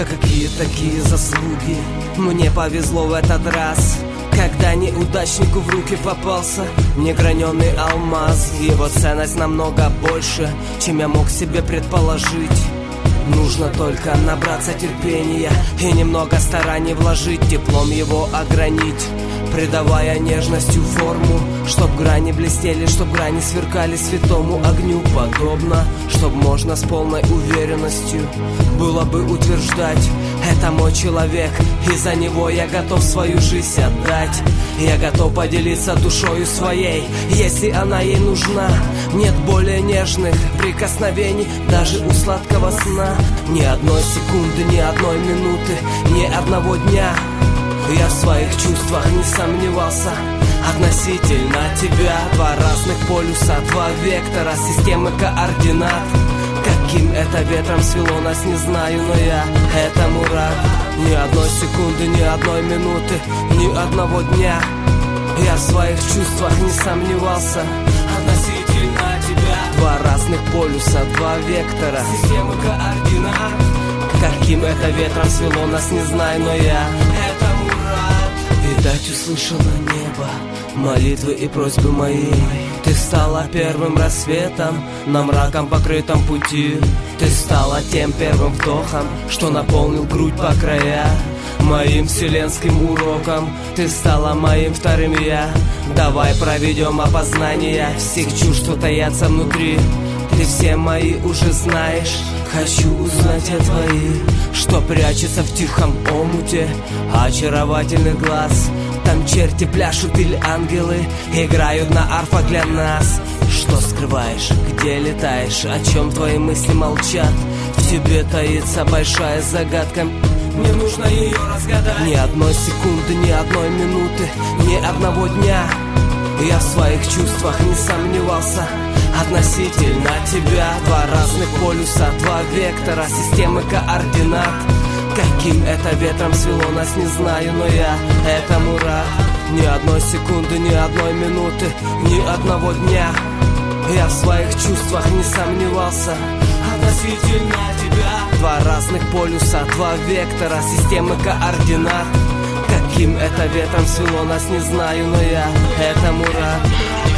За какие такие заслуги мне повезло в этот раз, когда неудачнику в руки попался неграненый алмаз. Его ценность намного больше, чем я мог себе предположить. Нужно только набраться терпения и немного стараний вложить, теплом его огранить, придавая нежностью форму, чтоб грани блестели, чтоб грани сверкали святому огню подобно, чтоб можно с полной уверенностью было бы утверждать: это мой человек, и за него я готов свою жизнь отдать. Я готов поделиться душою своей, если она ей нужна. Нет более нежных прикосновений даже у сладкого сна. Ни одной секунды, ни одной минуты, ни одного дня я в своих чувствах не сомневался. Относительно тебя два разных полюса, два вектора, системы координат. Каким это ветром свело нас, не знаю, но я этому рад. Ни одной секунды, ни одной минуты, ни одного дня я в своих чувствах не сомневался. Относительно тебя два разных полюса, два вектора, системы координат. Каким это ветром свело нас, не знаю, но я этому рад. Видать, услышала небо молитвы и просьбы мои. Ты стала первым рассветом на мраком покрытом пути. Ты стала тем первым вдохом, что наполнил грудь по края. Моим вселенским уроком ты стала моим вторым я. Давай проведем опознание всех чувств, что таятся внутри. Ты все мои уже знаешь, хочу узнать о твоих, что прячется в тихом омуте очаровательных глаз. Там черти пляшут или ангелы играют на арфах для нас. Что скрываешь, где летаешь, о чем твои мысли молчат? В тебе таится большая загадка, мне нужно ее разгадать. Ни одной секунды, ни одной минуты, ни одного дня я в своих чувствах не сомневался. Относительно тебя два разных полюса, два вектора, системы координат. Каким это ветром свело нас, не знаю, но я этому рад. Ни одной секунды, ни одной минуты, ни одного дня я в своих чувствах не сомневался. Относительно тебя два разных полюса, два вектора, системы координат. Каким это ветром свело нас, не знаю, но я этому рад.